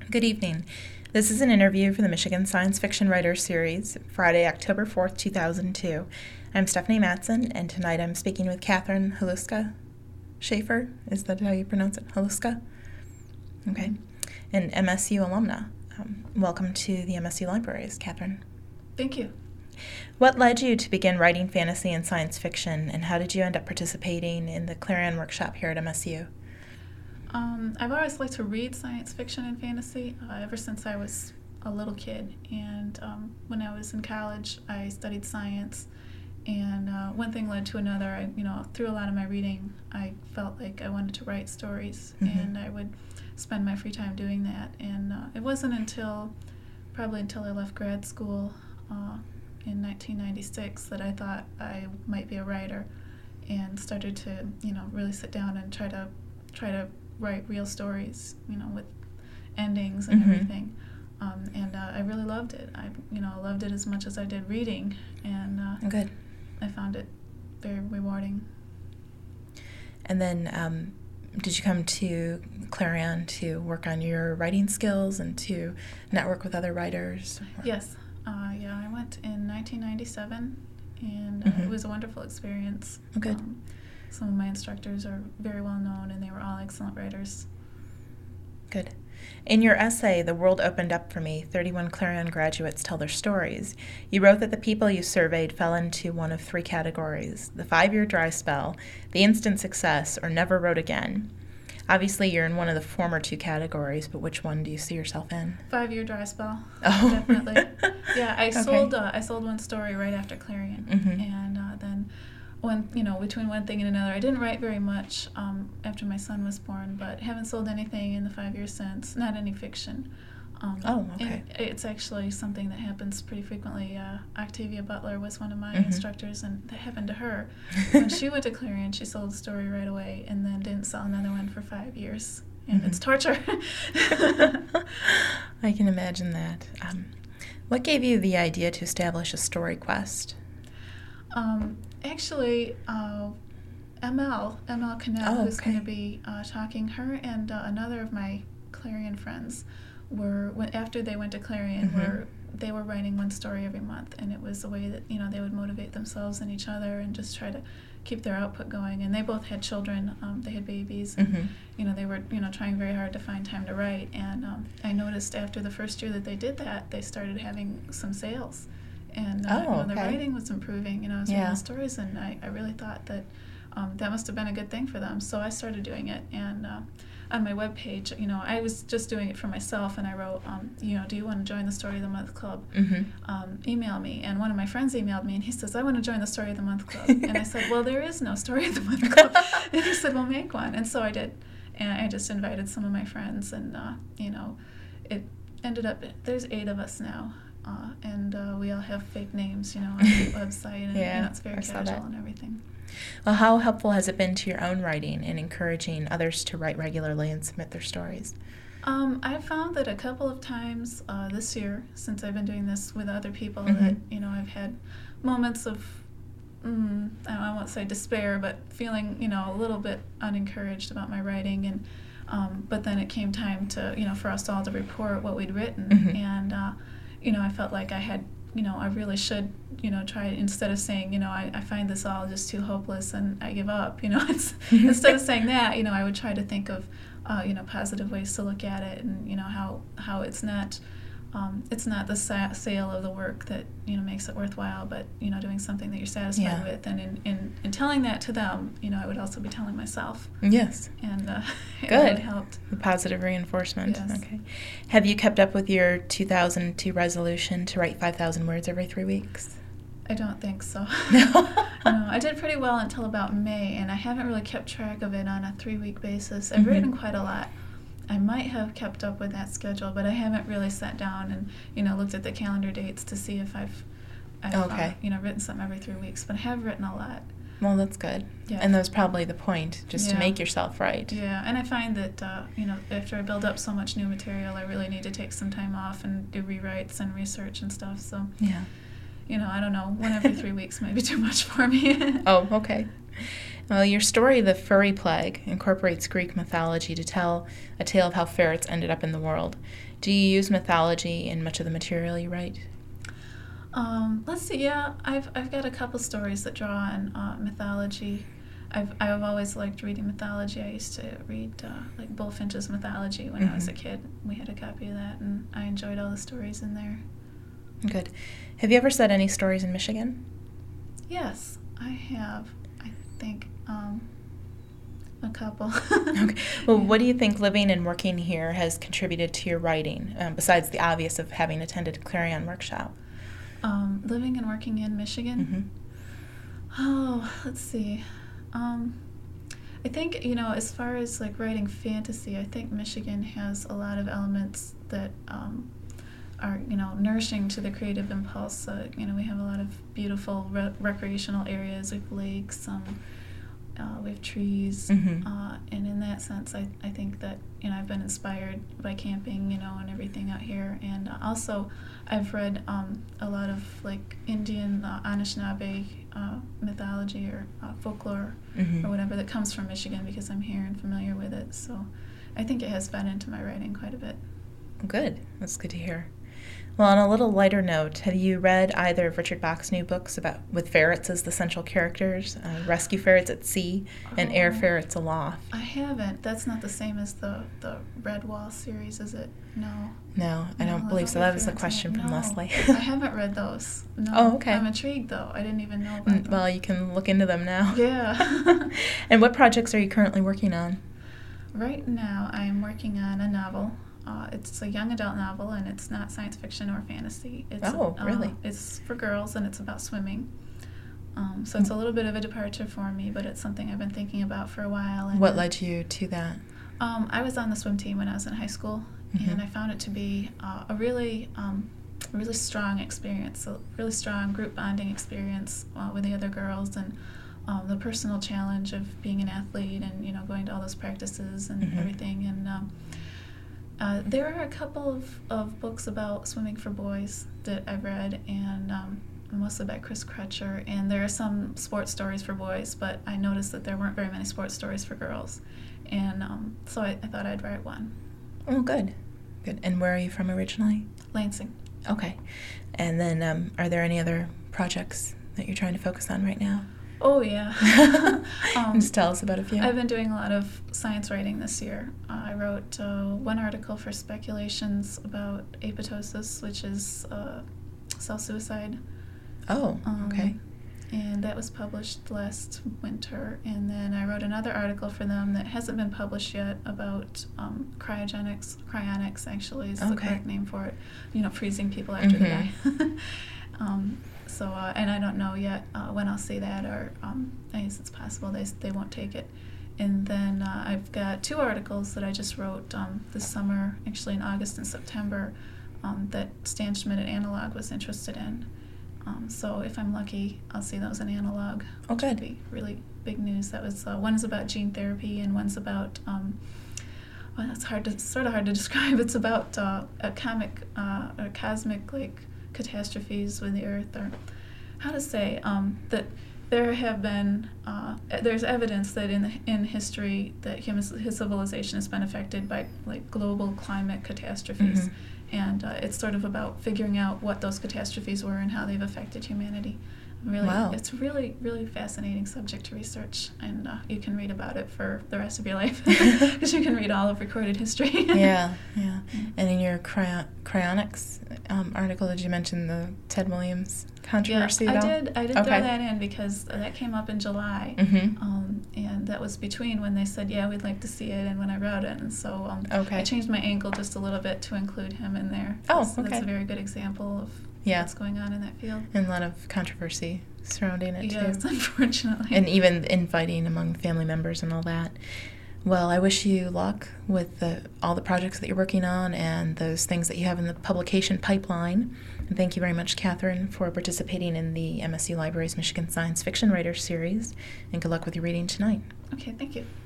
Good evening. This is an interview for the Michigan Science Fiction Writers Series, Friday, October 4th, 2002. I'm Stephanie Matson, and tonight I'm speaking with Catherine Haluska Schaefer. Is that how you pronounce it? Haluska? Okay. An MSU alumna. Welcome to the MSU Libraries, Catherine. Thank you. What led you to begin writing fantasy and science fiction, and how did you end up participating in the Clarion Workshop here at MSU? I've always liked to read science fiction and fantasy ever since I was a little kid. And when I was in college, I studied science. And one thing led to another. Through a lot of my reading, I felt like I wanted to write stories, and I would spend my free time doing that. And it wasn't probably until I left grad school in 1996 that I thought I might be a writer, and started to really sit down and try to write real stories, with endings and everything. And I really loved it. I loved it as much as I did reading, and Good. I found it very rewarding. And then did you come to Clarion to work on your writing skills and to network with other writers? Yes. I went in 1997, and it was a wonderful experience. Good. Some of my instructors are very well known, and they were all excellent writers. Good. In your essay, The World Opened Up for Me, 31 Clarion graduates tell their stories, you wrote that the people you surveyed fell into one of three categories: the 5-year dry spell, the instant success, or never wrote again. Obviously, you're in one of the former two categories, but which one do you see yourself in? 5-year dry spell. Oh. Definitely. Yeah, I Okay. sold one story right after Clarion, Mhm. and then between one thing and another, I didn't write very much after my son was born, but haven't sold anything in the 5 years since. Not any fiction. Okay. It's actually something that happens pretty frequently. Octavia Butler was one of my instructors, and that happened to her. When she went to Clarion, she sold a story right away, and then didn't sell another one for 5 years. And it's torture. I can imagine that. What gave you the idea to establish a story quest? Actually, ML Cannell, who's going to be talking, her and another of my Clarion friends after they went to Clarion, they were writing one story every month, and it was a way that they would motivate themselves and each other and just try to keep their output going. And they both had children; they had babies, and they were trying very hard to find time to write. And I noticed after the first year that they did that, they started having some sales. And the writing was improving. I was reading stories, and I really thought that that must have been a good thing for them. So I started doing it, and on my webpage, I was just doing it for myself, and I wrote, do you want to join the Story of the Month Club? Email me. And one of my friends emailed me, and he says, I want to join the Story of the Month Club. And I said, well, there is no Story of the Month Club. And he said, well, make one. And so I did. And I just invited some of my friends, and it ended up, there's 8 of us now. And we all have fake names, on the website, and it's very casual and everything. Well, how helpful has it been to your own writing in encouraging others to write regularly and submit their stories? I found that a couple of times this year, since I've been doing this with other people, that I've had moments of I won't say despair, but feeling a little bit unencouraged about my writing, and but then it came time to for us all to report what we'd written, and I felt like I had, I really should, try, instead of saying, I find this all just too hopeless and I give up, instead of saying that, I would try to think of, positive ways to look at it, and, how it's not the sale of the work that, makes it worthwhile, but, doing something that you're satisfied with. And in telling that to them, I would also be telling myself. Yes. And it Good. really helped. The positive reinforcement. Yes. Okay. Have you kept up with your 2002 resolution to write 5,000 words every 3 weeks? I don't think so. No. No, I did pretty well until about May, and I haven't really kept track of it on a 3-week basis. I've written quite a lot. I might have kept up with that schedule, but I haven't really sat down and looked at the calendar dates to see if I've written something every 3 weeks. But I have written a lot. Well, that's good. Yeah. And that's probably the point, just to make yourself write. Yeah, and I find that after I build up so much new material, I really need to take some time off and do rewrites and research and stuff. So yeah, I don't know. 1 every 3 weeks might be too much for me. Oh, okay. Well, your story, The Furry Plague, incorporates Greek mythology to tell a tale of how ferrets ended up in the world. Do you use mythology in much of the material you write? Let's see. Yeah, I've got a couple stories that draw on mythology. I've always liked reading mythology. I used to read like Bullfinch's mythology when I was a kid. We had a copy of that, and I enjoyed all the stories in there. Good. Have you ever said any stories in Michigan? Yes, I have. I think a couple. Okay. Well, what do you think living and working here has contributed to your writing, besides the obvious of having attended a Clarion workshop? Living and working in Michigan? Oh, let's see. I think, as far as like writing fantasy, I think Michigan has a lot of elements that are, nourishing to the creative impulse. We have a lot of beautiful recreational areas. We have lakes, we have trees, and in that sense, I think that, I've been inspired by camping, and everything out here. And also, I've read a lot of like Indian Anishinaabe mythology or folklore or whatever that comes from Michigan because I'm here and familiar with it. So I think it has fed into my writing quite a bit. Good. That's good to hear. Well, on a little lighter note, have you read either of Richard Bach's new books with ferrets as the central characters, Rescue Ferrets at Sea and Air Ferrets Aloft? I haven't. That's not the same as the Redwall series, is it? No. No, I don't believe so. That was the question from Leslie. I haven't read those. No. Oh, okay. I'm intrigued, though. I didn't even know about them. Well, you can look into them now. Yeah. And what projects are you currently working on? Right now, I'm working on a novel. It's a young adult novel, and it's not science fiction or fantasy. Really? It's for girls, and it's about swimming. So it's a little bit of a departure for me, but it's something I've been thinking about for a while. And what led you to that? I was on the swim team when I was in high school, and I found it to be a really strong experience, a really strong group bonding experience with the other girls, and the personal challenge of being an athlete and going to all those practices and everything. And there are a couple of books about swimming for boys that I've read, and mostly by Chris Crutcher, and there are some sports stories for boys, but I noticed that there weren't very many sports stories for girls, and so I thought I'd write one. Oh, good. And where are you from originally? Lansing. Okay. And then are there any other projects that you're trying to focus on right now? Oh, yeah. Just tell us about a few. I've been doing a lot of science writing this year. I wrote one article for Speculations about apoptosis, which is self-suicide. Oh, okay. And that was published last winter. And then I wrote another article for them that hasn't been published yet about cryogenics. Cryonics, actually, is the correct name for it. Freezing people after they die. So, and I don't know yet when I'll see that, or I guess it's possible they won't take it. And then I've got two articles that I just wrote this summer, actually in August and September, that Stan Schmidt at Analog was interested in. So if I'm lucky, I'll see those in Analog. Oh, good. Which would be really big news. That was one's about gene therapy, and one's about well, it's sort of hard to describe. It's about a cosmic like catastrophes with the Earth, or how to say that there have been there's evidence that in history that his civilization has been affected by like global climate catastrophes, and it's sort of about figuring out what those catastrophes were and how they've affected humanity. Really, wow. It's a really, really fascinating subject to research, and you can read about it for the rest of your life because you can read all of recorded history. Yeah. And in your cryonics article, did you mention the Ted Williams controversy at all? I did throw that in because that came up in July, and that was between when they said, yeah, we'd like to see it, and when I wrote it, and so I changed my angle just a little bit to include him in there. That's a very good example of what's going on in that field. And a lot of controversy surrounding it, too. Yes, unfortunately. And even infighting among family members and all that. Well, I wish you luck with all the projects that you're working on and those things that you have in the publication pipeline. And thank you very much, Catherine, for participating in the MSU Library's Michigan Science Fiction Writers Series. And good luck with your reading tonight. Okay, thank you.